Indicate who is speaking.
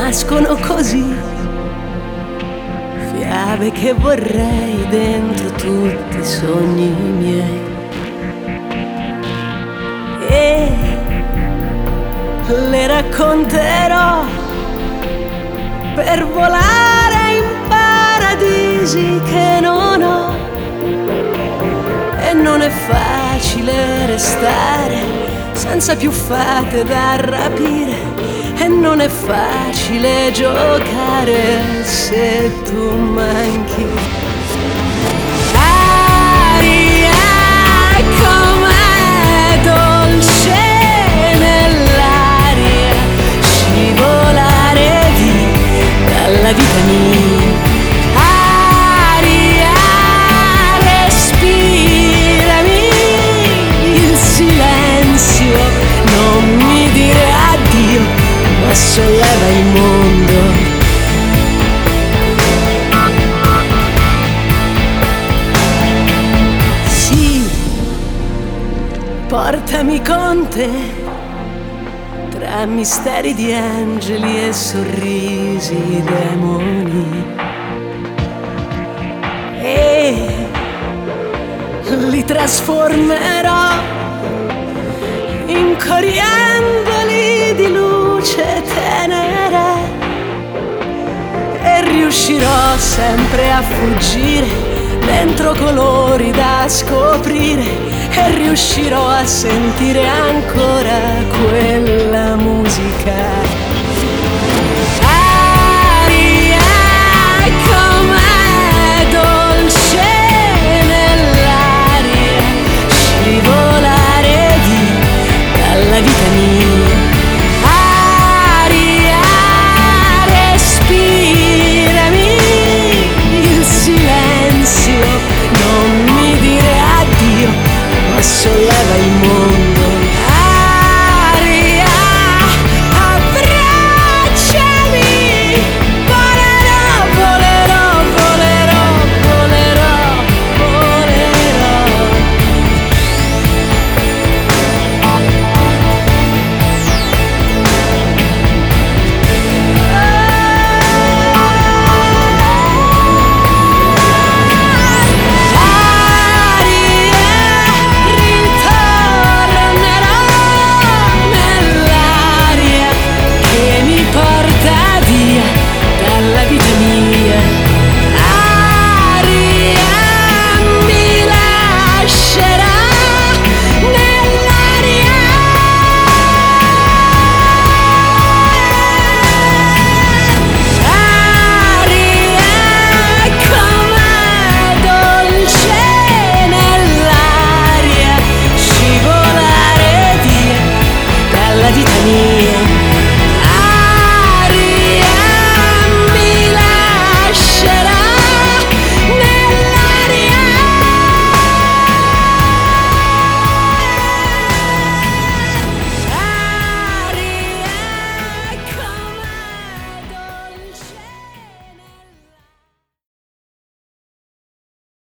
Speaker 1: nascono così, fiabe che vorrei dentro tutti i sogni miei. E le racconterò per volare in paradisi che non ho. E non è facile restare senza più fate da rapire, e non è facile giocare se tu manchi. Aria com'è dolce nell'aria, scivolare via dalla vita mia. Aria, respirami il silenzio, non mi dire addio, ma solleva il mondo. Sì, portami con te tra misteri di angeli e sorrisi di demoni, e li trasformerò in coriandoli di luce tenera, e riuscirò sempre a fuggire dentro colori da scoprire, e riuscirò a sentire ancora quella musica.